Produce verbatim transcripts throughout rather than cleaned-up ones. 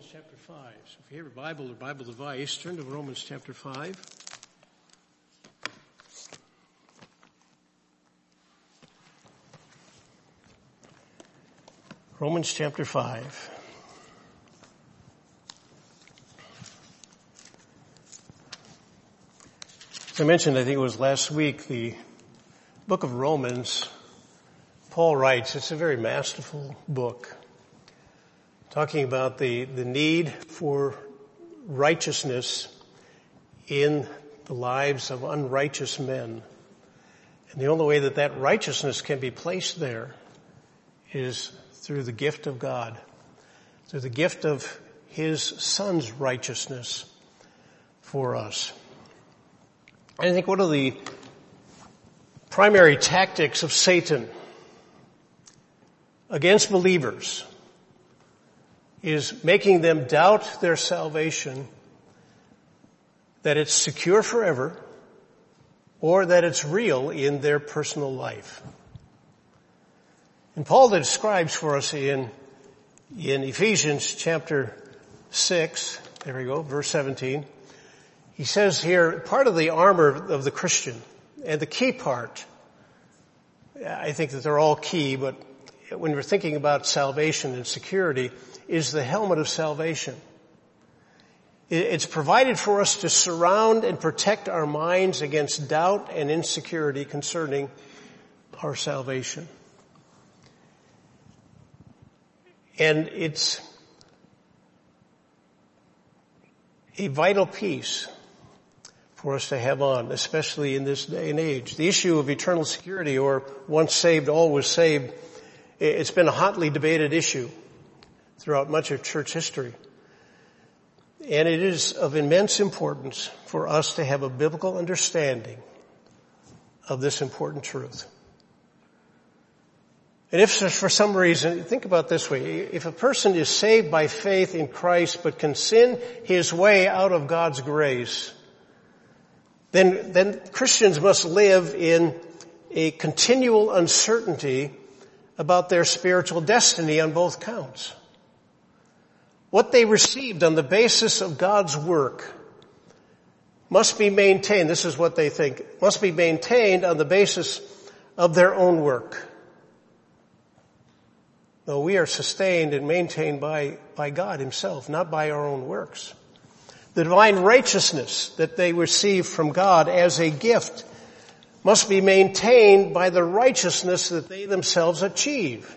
Romans chapter five. So if you have a Bible or Bible device, turn to Romans chapter five. Romans chapter five. As I mentioned, I think it was last week, the book of Romans, Paul writes, it's a very masterful book, talking about the, the need for righteousness in the lives of unrighteous men. And the only way that that righteousness can be placed there is through the gift of God, through the gift of His Son's righteousness for us. I think one of the primary tactics of Satan against believers is making them doubt their salvation, that it's secure forever, or that it's real in their personal life. And Paul describes for us in, in Ephesians chapter six, there we go, verse seventeen, he says here, part of the armor of the Christian, and the key part, I think that they're all key, but when we're thinking about salvation and security, is the helmet of salvation. It's provided for us to surround and protect our minds against doubt and insecurity concerning our salvation. And it's a vital piece for us to have on, especially in this day and age. The issue of eternal security, or once saved, always saved, it's been a hotly debated issue throughout much of church history. And it is of immense importance for us to have a biblical understanding of this important truth. And if for some reason, think about it this way, if a person is saved by faith in Christ but can sin his way out of God's grace, then, then Christians must live in a continual uncertainty about their spiritual destiny on both counts. What they received on the basis of God's work must be maintained, this is what they think, must be maintained on the basis of their own work. No, we are sustained and maintained by, by God Himself, not by our own works. The divine righteousness that they receive from God as a gift must be maintained by the righteousness that they themselves achieve.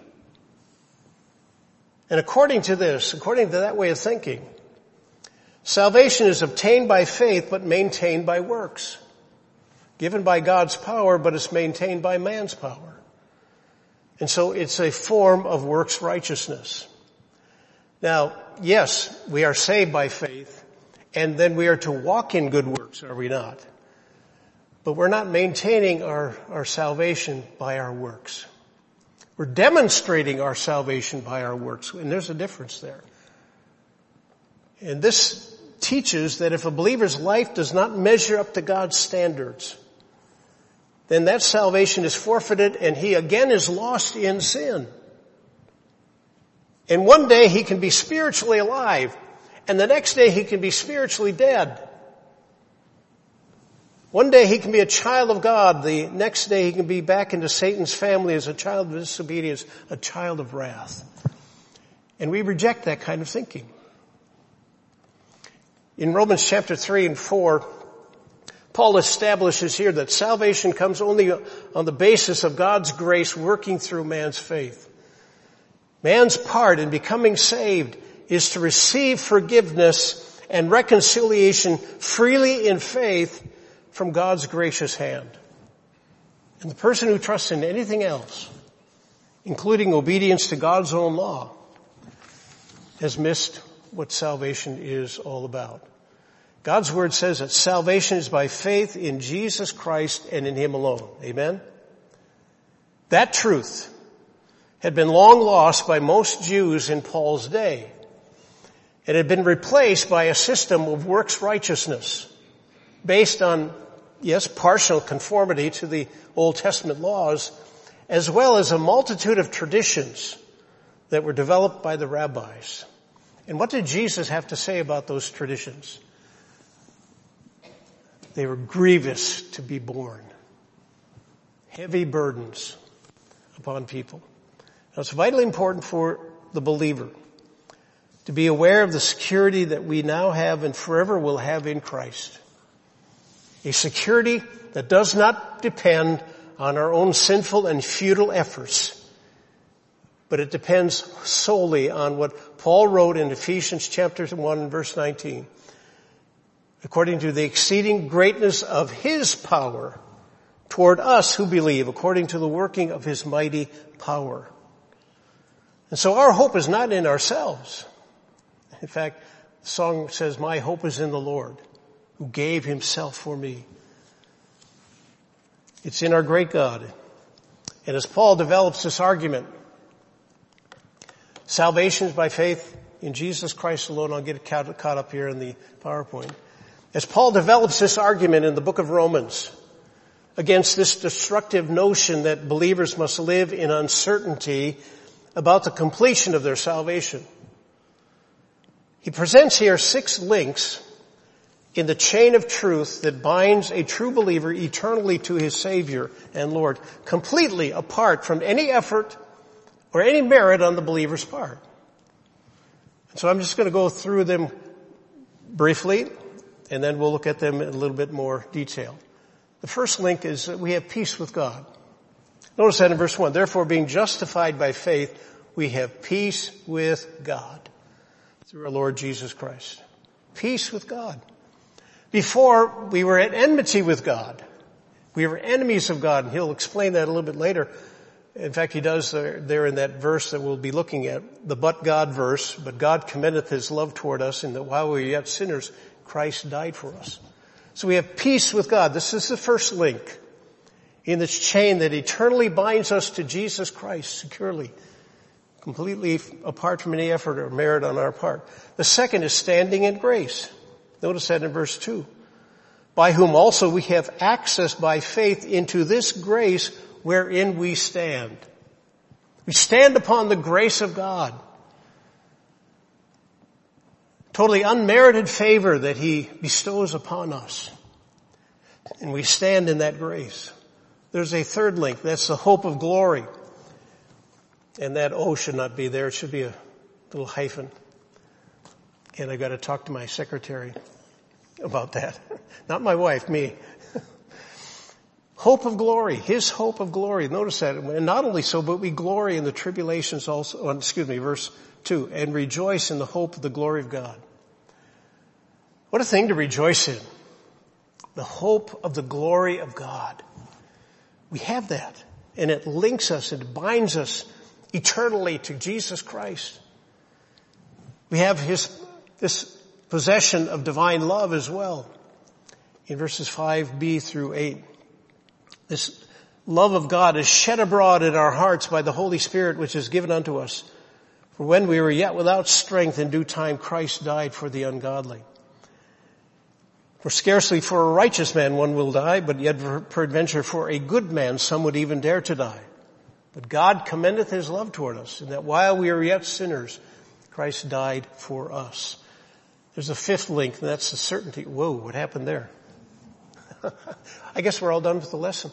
And according to this, according to that way of thinking, salvation is obtained by faith but maintained by works. Given by God's power, but it's maintained by man's power. And so it's a form of works righteousness. Now, yes, we are saved by faith, and then we are to walk in good works, are we not? But we're not maintaining our, our salvation by our works. We're demonstrating our salvation by our works, and there's a difference there. And this teaches that if a believer's life does not measure up to God's standards, then that salvation is forfeited and he again is lost in sin. And one day he can be spiritually alive, and the next day he can be spiritually dead. One day he can be a child of God, the next day he can be back into Satan's family as a child of disobedience, a child of wrath. And we reject that kind of thinking. In Romans chapter three and four, Paul establishes here that salvation comes only on the basis of God's grace working through man's faith. Man's part in becoming saved is to receive forgiveness and reconciliation freely in faith from God's gracious hand. And the person who trusts in anything else, including obedience to God's own law, has missed what salvation is all about. God's word says that salvation is by faith in Jesus Christ and in Him alone. Amen? That truth had been long lost by most Jews in Paul's day. It had been replaced by a system of works righteousness based on, yes, partial conformity to the Old Testament laws, as well as a multitude of traditions that were developed by the rabbis. And what did Jesus have to say about those traditions? They were grievous to be borne. Heavy burdens upon people. Now, it's vitally important for the believer to be aware of the security that we now have and forever will have in Christ. A security that does not depend on our own sinful and futile efforts, but it depends solely on what Paul wrote in Ephesians chapter one and verse nineteen. According to the exceeding greatness of his power toward us who believe, according to the working of his mighty power. And so our hope is not in ourselves. In fact, the song says, my hope is in the Lord who gave himself for me. It's in our great God. And as Paul develops this argument, salvation is by faith in Jesus Christ alone. I'll get it caught up here in the PowerPoint. As Paul develops this argument in the book of Romans against this destructive notion that believers must live in uncertainty about the completion of their salvation, he presents here six links in the chain of truth that binds a true believer eternally to his Savior and Lord, completely apart from any effort or any merit on the believer's part. And so I'm just going to go through them briefly, and then we'll look at them in a little bit more detail. The first link is that we have peace with God. Notice that in verse one. Therefore, being justified by faith, we have peace with God through our Lord Jesus Christ. Peace with God. Before, we were at enmity with God. We were enemies of God, and he'll explain that a little bit later. In fact, he does there, there in that verse that we'll be looking at, the but God verse, but God commendeth his love toward us in that while we were yet sinners, Christ died for us. So we have peace with God. This is the first link in this chain that eternally binds us to Jesus Christ securely, completely apart from any effort or merit on our part. The second is standing in grace. Notice that in verse two. By whom also we have access by faith into this grace wherein we stand. We stand upon the grace of God. Totally unmerited favor that he bestows upon us. And we stand in that grace. There's a third link. That's the hope of glory. And that O should not be there. It should be a little hyphen. And I got to talk to my secretary about that. Not my wife, me. Hope of glory. His hope of glory. Notice that. And not only so, but we glory in the tribulations also. Oh, excuse me, verse two. And rejoice in the hope of the glory of God. What a thing to rejoice in. The hope of the glory of God. We have that. And it links us, it binds us eternally to Jesus Christ. We have his, this possession of divine love as well. In verses five b through eight. This love of God is shed abroad in our hearts by the Holy Spirit which is given unto us. For when we were yet without strength, in due time Christ died for the ungodly. For scarcely for a righteous man one will die, but yet peradventure for a good man some would even dare to die. But God commendeth his love toward us, in that while we are yet sinners, Christ died for us. There's a fifth link, and that's the certainty. Whoa, what happened there? I guess we're all done with the lesson.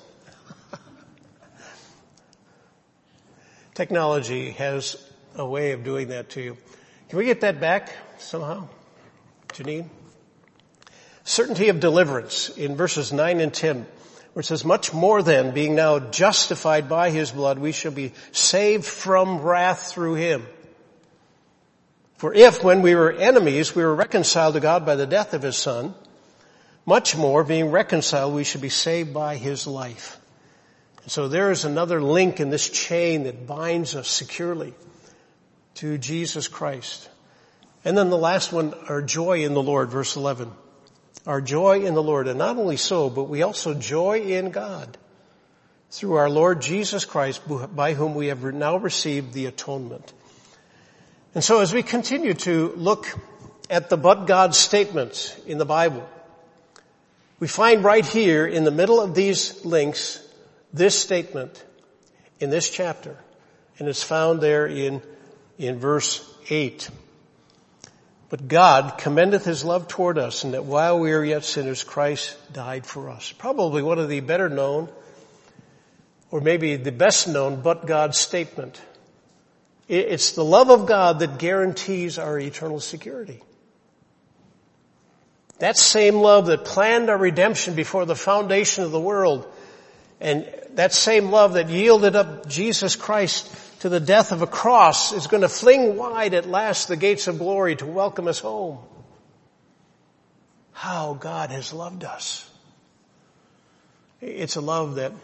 Technology has a way of doing that to you. Can we get that back somehow, Janine? Certainty of deliverance in verses nine and ten, where it says, much more then, being now justified by his blood, we shall be saved from wrath through him. For if, when we were enemies, we were reconciled to God by the death of his Son, much more, being reconciled, we should be saved by his life. And so there is another link in this chain that binds us securely to Jesus Christ. And then the last one, our joy in the Lord, verse eleven. Our joy in the Lord. And not only so, but we also joy in God through our Lord Jesus Christ, by whom we have now received the atonement. And so as we continue to look at the but God statements in the Bible, we find right here in the middle of these links, this statement in this chapter. And it's found there in, in verse eight. But God commendeth his love toward us, and that while we are yet sinners, Christ died for us. Probably one of the better known, or maybe the best known, but God statement. It's the love of God that guarantees our eternal security. That same love that planned our redemption before the foundation of the world, and that same love that yielded up Jesus Christ to the death of a cross is going to fling wide at last the gates of glory to welcome us home. How God has loved us. It's a love that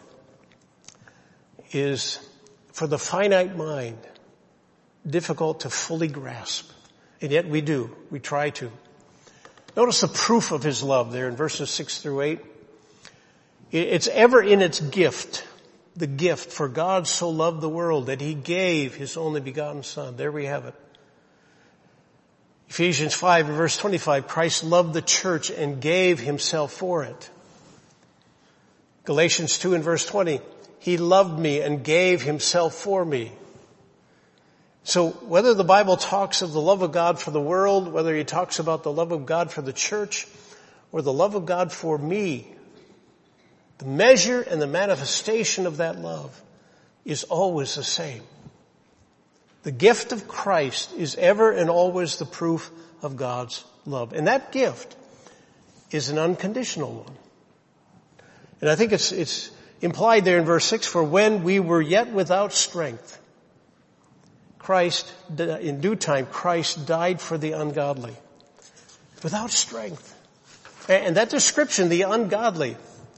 is, for the finite mind, difficult to fully grasp. And yet we do. We try to. Notice the proof of his love there in verses six through eight. It's ever in its gift. The gift, for God so loved the world that he gave his only begotten Son. There we have it. Ephesians five verse twenty-five, Christ loved the church and gave himself for it. Galatians two and verse twenty, he loved me and gave himself for me. So whether the Bible talks of the love of God for the world, whether he talks about the love of God for the church, or the love of God for me, the measure and the manifestation of that love is always the same. The gift of Christ is ever and always the proof of God's love. And that gift is an unconditional one. And I think it's, it's implied there in verse six, for when we were yet without strength, Christ, in due time, Christ died for the ungodly. Without strength. And that description, the ungodly,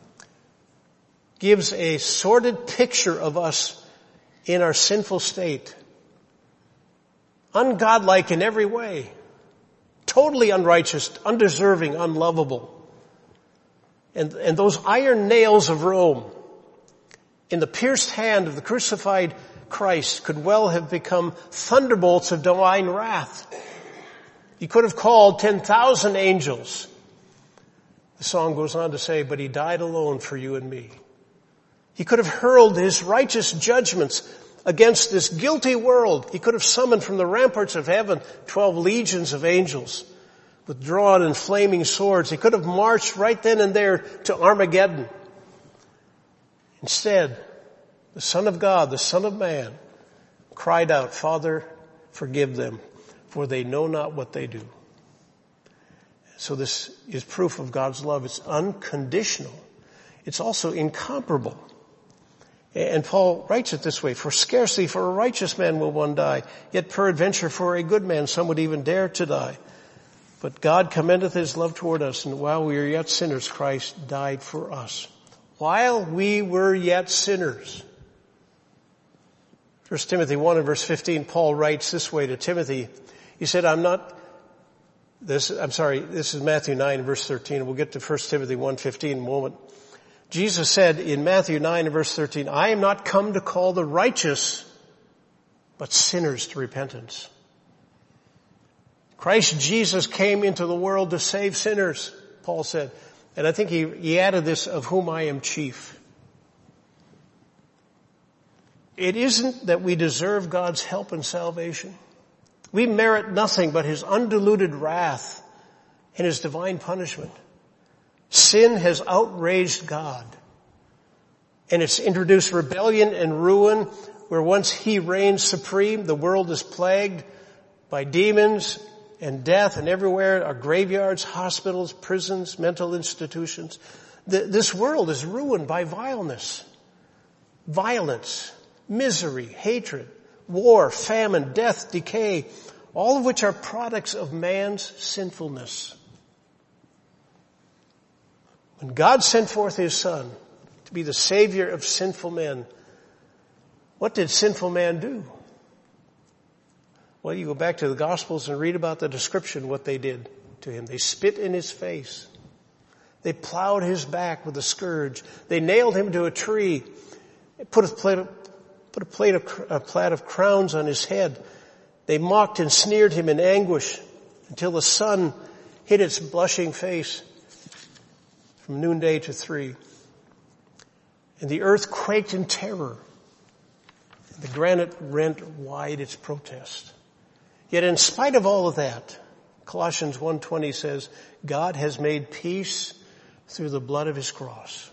gives a sordid picture of us in our sinful state. Ungodlike in every way. Totally unrighteous, undeserving, unlovable. And, and those iron nails of Rome in the pierced hand of the crucified Christ could well have become thunderbolts of divine wrath. He could have called ten thousand angels. The song goes on to say, but he died alone for you and me. He could have hurled his righteous judgments against this guilty world. He could have summoned from the ramparts of heaven twelve legions of angels with drawn and flaming swords. He could have marched right then and there to Armageddon. Instead, the Son of God, the Son of Man, cried out, Father, forgive them, for they know not what they do. So this is proof of God's love. It's unconditional. It's also incomparable. And Paul writes it this way, for scarcely for a righteous man will one die, yet peradventure for a good man some would even dare to die. But God commendeth his love toward us, and while we are yet sinners, Christ died for us. While we were yet sinners. First Timothy one and verse fifteen, Paul writes this way to Timothy. He said, I'm not, this, I'm sorry, this is Matthew nine and verse thirteen, and we'll get to First Timothy one fifteen in a moment. Jesus said in Matthew nine and verse thirteen, I am not come to call the righteous, but sinners to repentance. Christ Jesus came into the world to save sinners, Paul said. And I think he, he added this, of whom I am chief. It isn't that we deserve God's help and salvation. We merit nothing but his undiluted wrath and his divine punishment. Sin has outraged God, and it's introduced rebellion and ruin where once he reigns supreme, the world is plagued by demons and death, and everywhere are graveyards, hospitals, prisons, mental institutions. This world is ruined by vileness, violence, misery, hatred, war, famine, death, decay, all of which are products of man's sinfulness. When God sent forth his Son to be the Savior of sinful men, what did sinful man do? Well, you go back to the Gospels and read about the description, what they did to him. They spit in his face. They plowed his back with a scourge. They nailed him to a tree. They put a plate of, put a plate of, a plait of crowns on his head. They mocked and sneered him in anguish until the sun hid its blushing face from noonday to three. And the earth quaked in terror. The granite rent wide its protest. Yet in spite of all of that, Colossians one twenty says, God has made peace through the blood of his cross.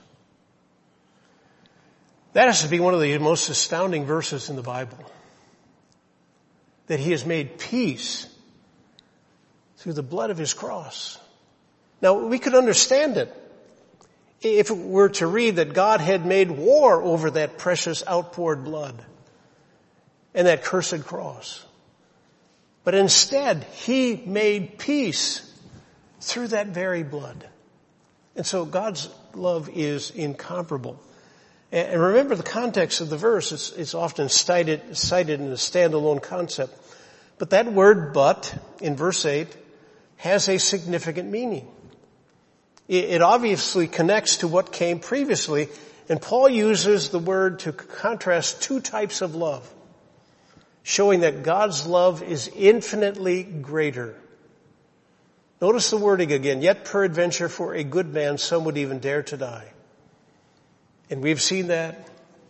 That has to be one of the most astounding verses in the Bible. That he has made peace through the blood of his cross. Now, we could understand it if it were to read that God had made war over that precious outpoured blood and that cursed cross. But instead, he made peace through that very blood. And so God's love is incomparable. And remember the context of the verse. It's, it's often cited, cited in a standalone concept. But that word but in verse eight has a significant meaning. It, it obviously connects to what came previously. And Paul uses the word to contrast two types of love, showing that God's love is infinitely greater. Notice the wording again. Yet peradventure for a good man some would even dare to die. And we've seen that.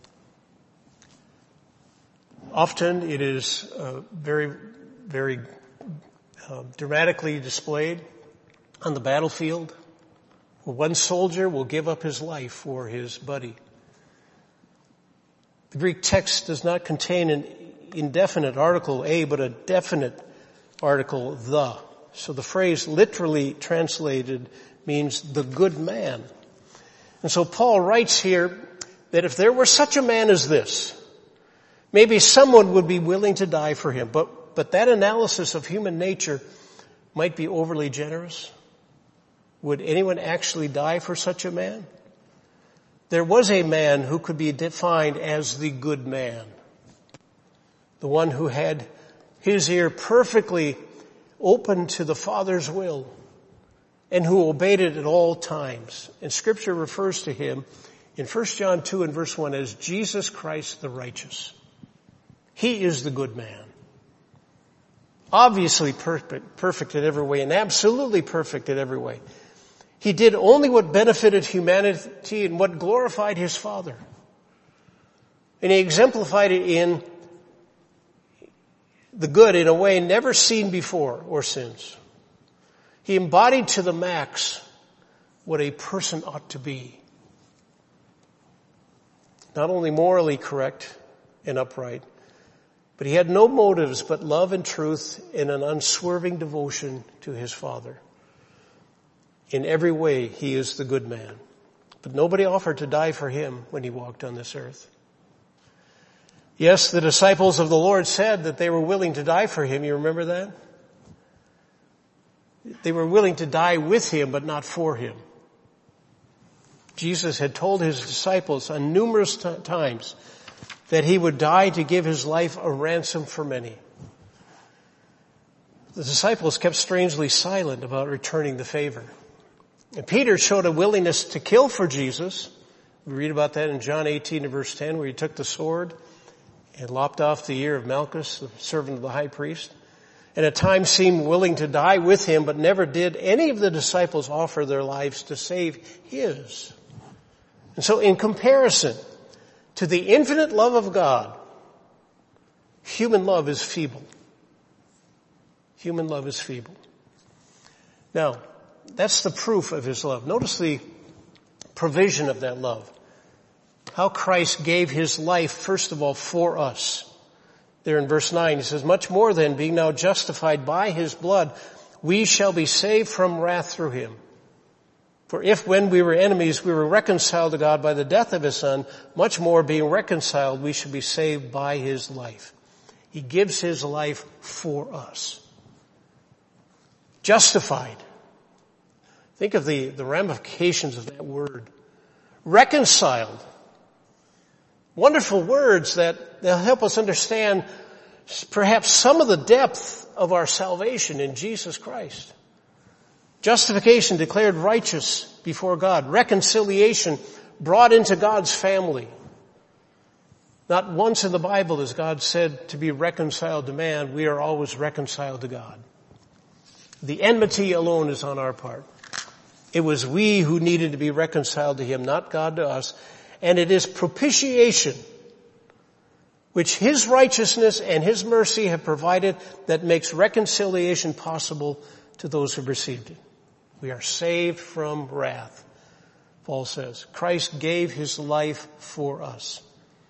Often it is uh, very, very uh, dramatically displayed on the battlefield, where one soldier will give up his life for his buddy. The Greek text does not contain an indefinite article a, but a definite article the. So the phrase literally translated means the good man. And so Paul writes here that if there were such a man as this, maybe someone would be willing to die for him. But, but that analysis of human nature might be overly generous. Would anyone actually die for such a man? There was a man who could be defined as the good man. The one who had his ear perfectly open to the Father's will, and who obeyed it at all times. And Scripture refers to him in First John two and verse one as Jesus Christ the righteous. He is the good man. Obviously perfect, perfect in every way, and absolutely perfect in every way. He did only what benefited humanity and what glorified his Father. And he exemplified it in the good in a way never seen before or since. He embodied to the max what a person ought to be. Not only morally correct and upright, but he had no motives but love and truth and an unswerving devotion to his Father. In every way, he is the good man. But nobody offered to die for him when he walked on this earth. Yes, the disciples of the Lord said that they were willing to die for him. You remember that? They were willing to die with him, but not for him. Jesus had told his disciples on numerous t- times that he would die to give his life a ransom for many. The disciples kept strangely silent about returning the favor. And Peter showed a willingness to kill for Jesus. We read about that in John eighteen and verse ten, where he took the sword and lopped off the ear of Malchus, the servant of the high priest. And at times seemed willing to die with him, but never did any of the disciples offer their lives to save his. And so in comparison to the infinite love of God, human love is feeble. Human love is feeble. Now, that's the proof of his love. Notice the provision of that love. How Christ gave his life, first of all, for us. There in verse nine, he says, much more then, being now justified by his blood, we shall be saved from wrath through him. For if when we were enemies, we were reconciled to God by the death of his Son, much more being reconciled, we shall be saved by his life. He gives his life for us. Justified. Think of the, the ramifications of that word. Reconciled. Wonderful words that they'll help us understand perhaps some of the depth of our salvation in Jesus Christ. Justification, declared righteous before God. Reconciliation, brought into God's family. Not once in the Bible is God said to be reconciled to man. We are always reconciled to God. The enmity alone is on our part. It was we who needed to be reconciled to him, not God to us. And it is propitiation, which his righteousness and his mercy have provided, that makes reconciliation possible to those who received it. We are saved from wrath, Paul says. Christ gave his life for us.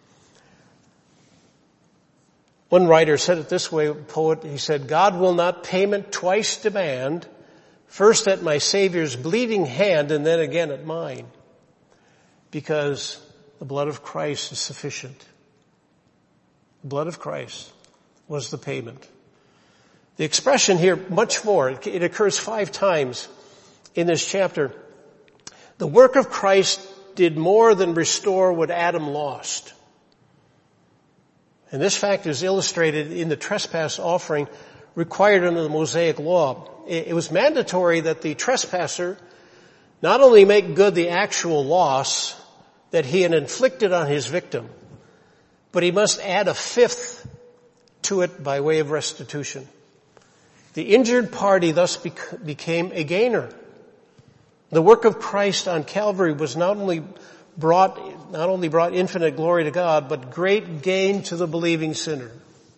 One writer said it this way, a poet, he said, God will not payment twice demand, first at my Savior's bleeding hand and then again at mine, because the blood of Christ is sufficient. The blood of Christ was the payment. The expression here, much more, it occurs five times in this chapter. The work of Christ did more than restore what Adam lost. And this fact is illustrated in the trespass offering required under the Mosaic law. It was mandatory that the trespasser not only make good the actual loss that he had inflicted on his victim, but he must add a fifth to it by way of restitution. The injured party thus bec- became a gainer. The work of Christ on Calvary was not only brought, not only brought infinite glory to God, but great gain to the believing sinner.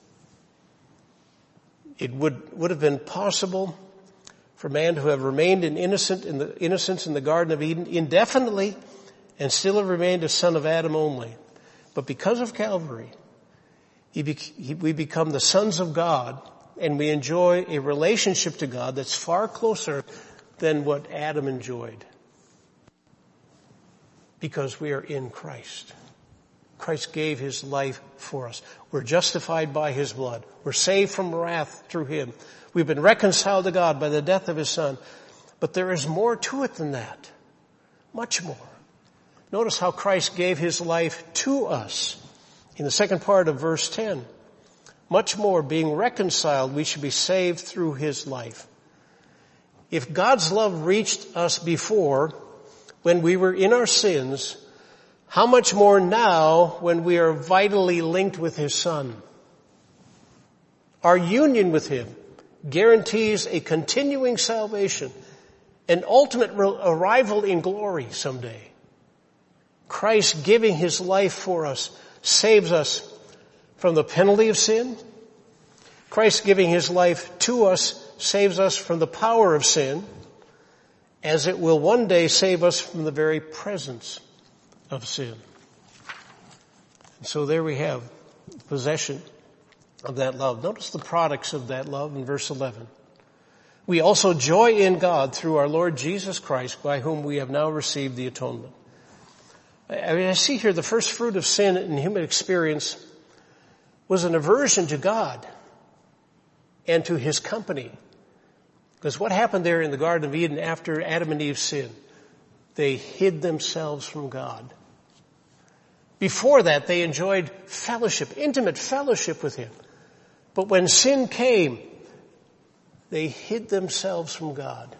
It would, would have been possible for man to have remained in innocent in the innocence in the Garden of Eden indefinitely and still have remained a son of Adam only. But because of Calvary, he be, he, we become the sons of God, and we enjoy a relationship to God that's far closer than what Adam enjoyed. Because we are in Christ. Christ gave his life for us. We're justified by his blood. We're saved from wrath through him. We've been reconciled to God by the death of his Son. But there is more to it than that. Much more. Notice how Christ gave his life to us. In the second part of verse ten. Much more, being reconciled, we should be saved through his life. If God's love reached us before, when we were in our sins, how much more now when we are vitally linked with his Son? Our union with him guarantees a continuing salvation, an ultimate arrival in glory someday. Christ giving his life for us saves us from the penalty of sin. Christ giving his life to us saves us from the power of sin, as it will one day save us from the very presence of sin. And so there we have possession of that love. Notice the products of that love in verse eleven. We also joy in God through our Lord Jesus Christ, by whom we have now received the atonement. I mean, I see here the first fruit of sin in human experience was an aversion to God and to his company. Because what happened there in the Garden of Eden after Adam and Eve sinned? They hid themselves from God. Before that, they enjoyed fellowship, intimate fellowship with him. But when sin came, they hid themselves from God.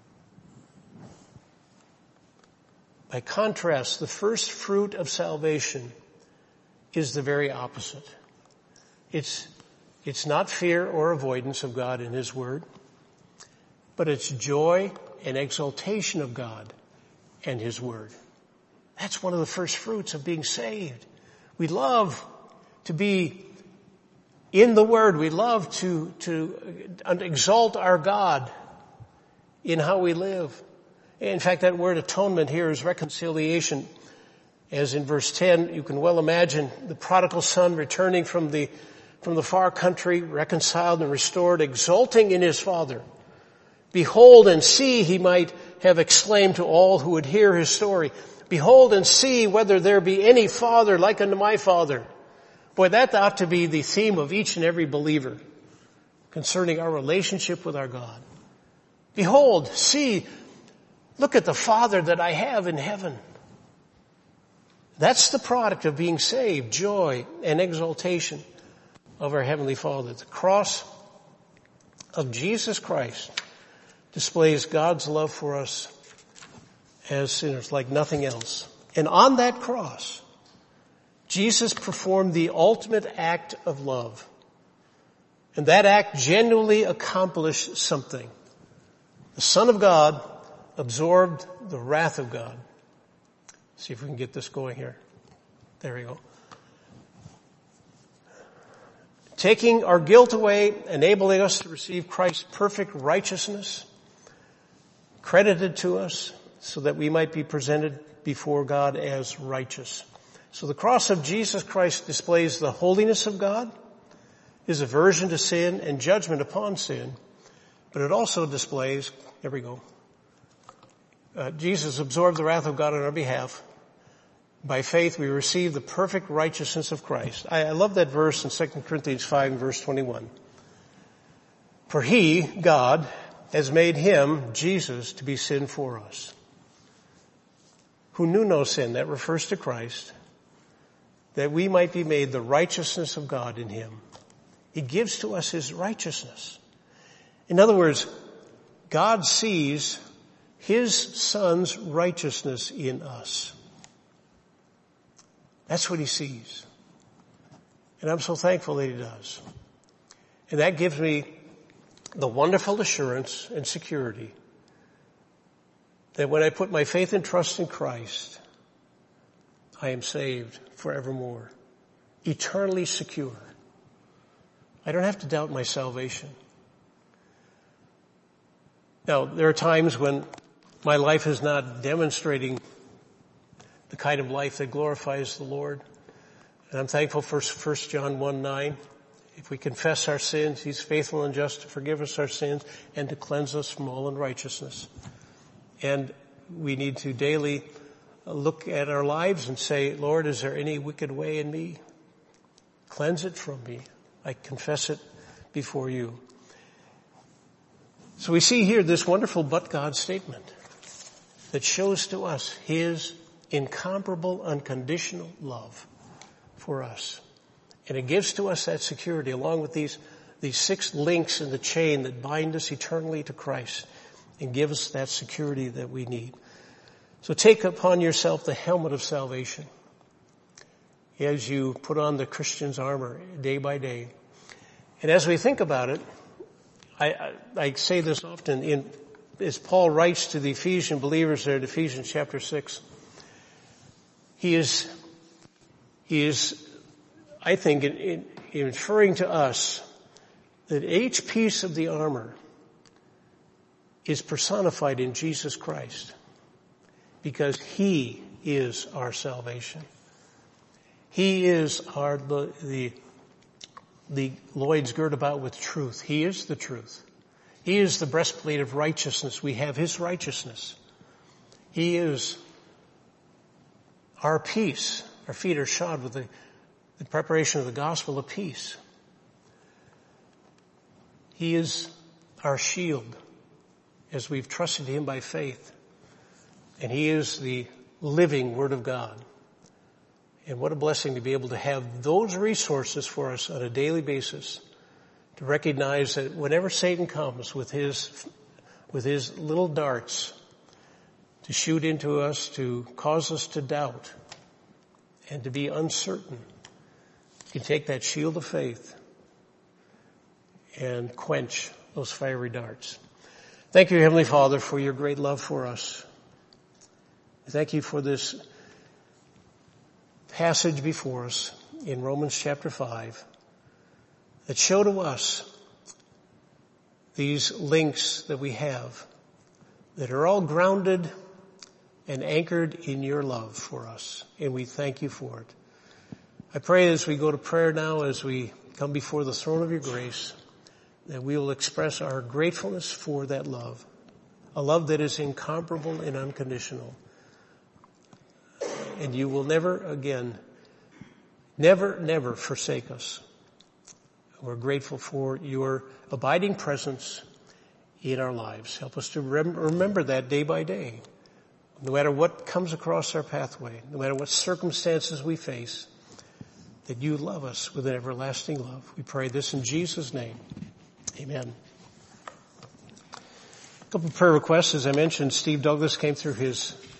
By contrast, the first fruit of salvation is the very opposite. It's, it's not fear or avoidance of God and his word, but it's joy and exaltation of God and his word. That's one of the first fruits of being saved. We love to be in the word. We love to, to exalt our God in how we live. In fact, that word atonement here is reconciliation. As in verse ten, you can well imagine the prodigal son returning from the, from the far country, reconciled and restored, exulting in his father. Behold and see, he might have exclaimed to all who would hear his story. Behold and see whether there be any father like unto my father. Boy, that ought to be the theme of each and every believer concerning our relationship with our God. Behold, see, look at the Father that I have in heaven. That's the product of being saved, joy and exaltation of our Heavenly Father. The cross of Jesus Christ displays God's love for us as sinners like nothing else. And on that cross, Jesus performed the ultimate act of love. And that act genuinely accomplished something. The Son of God absorbed the wrath of God. See if we can get this going here. There we go. taking our guilt away, enabling us to receive Christ's perfect righteousness, credited to us so that we might be presented before God as righteous. So the cross of Jesus Christ displays the holiness of God, his aversion to sin and judgment upon sin, but it also displays, there we go, uh, Jesus absorbed the wrath of God on our behalf. By faith we receive the perfect righteousness of Christ. I, I love that verse in Second Corinthians five and verse twenty-one. For he, God, has made him, Jesus, to be sin for us, who knew no sin, that refers to Christ, that we might be made the righteousness of God in him. He gives to us his righteousness. In other words, God sees his Son's righteousness in us. That's what he sees. And I'm so thankful that he does. And that gives me the wonderful assurance and security that when I put my faith and trust in Christ, I am saved forevermore, eternally secure. I don't have to doubt my salvation. Now, there are times when my life is not demonstrating the kind of life that glorifies the Lord. And I'm thankful for First John one nine. If we confess our sins, he's faithful and just to forgive us our sins and to cleanse us from all unrighteousness. And we need to daily look at our lives and say, Lord, is there any wicked way in me? Cleanse it from me. I confess it before you. So we see here this wonderful but God statement that shows to us his incomparable, unconditional love for us. And it gives to us that security along with these, these six links in the chain that bind us eternally to Christ and give us that security that we need. So take upon yourself the helmet of salvation as you put on the Christian's armor day by day. And as we think about it, I, I, I say this often in, as Paul writes to the Ephesian believers there in Ephesians chapter six, he is, he is, I think, in, in, inferring to us that each piece of the armor is personified in Jesus Christ because he is our salvation. He is our, the, the, the loins girt about with truth. He is the truth. He is the breastplate of righteousness. We have his righteousness. He is our peace. Our feet are shod with the, the preparation of the gospel of peace. He is our shield as we've trusted him by faith. And he is the living Word of God. And what a blessing to be able to have those resources for us on a daily basis, to recognize that whenever Satan comes with his, with his little darts to shoot into us, to cause us to doubt and to be uncertain, you can take that shield of faith and quench those fiery darts. Thank you, Heavenly Father, for your great love for us. Thank you for this passage before us in Romans chapter five that show to us these links that we have that are all grounded and anchored in your love for us. And we thank you for it. I pray as we go to prayer now, as we come before the throne of your grace, that we will express our gratefulness for that love, a love that is incomparable and unconditional. And you will never again, never, never forsake us. We're grateful for your abiding presence in our lives. Help us to rem- remember that day by day. No matter what comes across our pathway, no matter what circumstances we face, that you love us with an everlasting love. We pray this in Jesus' name. Amen. A couple of prayer requests. As I mentioned, Steve Douglas came through his